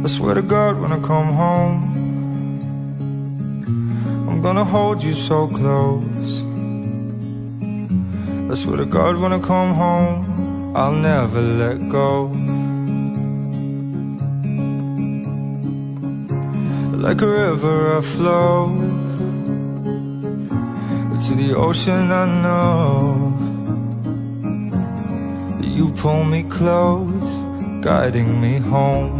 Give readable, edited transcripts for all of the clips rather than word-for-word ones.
I swear to God, when I come home, I'm gonna hold you so close. I swear to God, when I come home, I'll never let go. Like a river I flow to the ocean. I know you pull me close, guiding me home.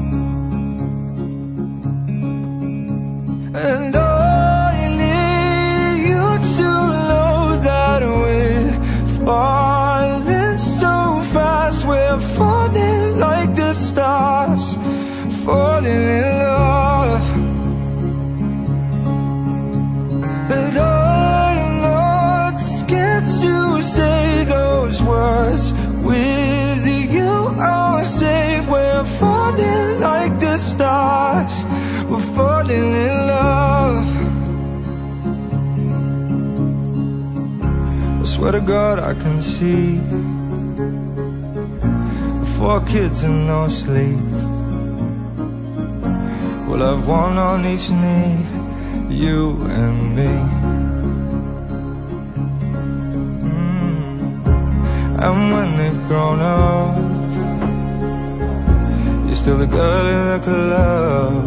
And I need you to know that we're falling so fast. We're falling like the stars, falling in love. And I'm not scared to say those words. With you I'm safe. We're falling like the stars, we're falling in love. I swear to God, I can see 4 kids and no sleep. We'll have one on each knee, you and me. And when they've grown up, you're still the girl in the club.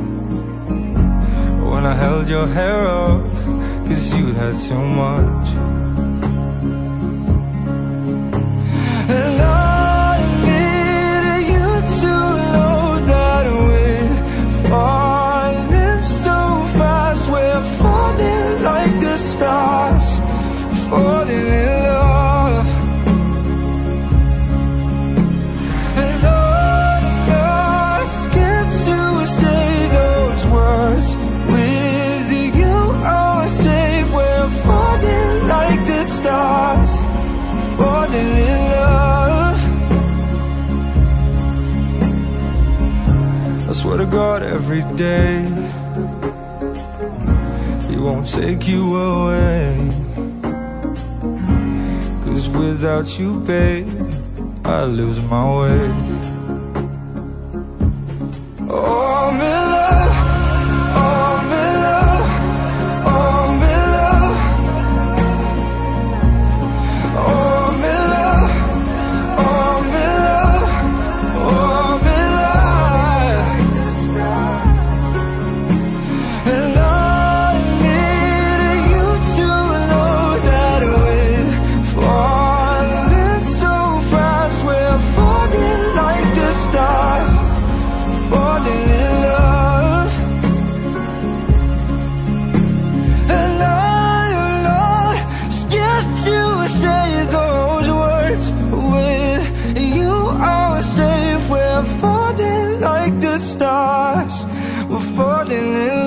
When I held your hair up, 'cause you'd had too much. And I need you to know that we're falling so fast. We're falling like the stars, falling in love. And I'm not scared to say those words. With you I'm safe. We're falling like the stars, falling in love. I swear to God, every day He won't take you away. 'Cause without you, babe, I lose my way. Oh, I'm in love, oh, I'm in love, oh, I'm in love, oh, I'm in love, oh, I'm in love, oh, I'm in love. And I need you to know that we're falling so fast. We're falling like the stars, falling in love. And I'm not scared to say those words. With you I'm safe. We're falling like the stars, we're falling in love.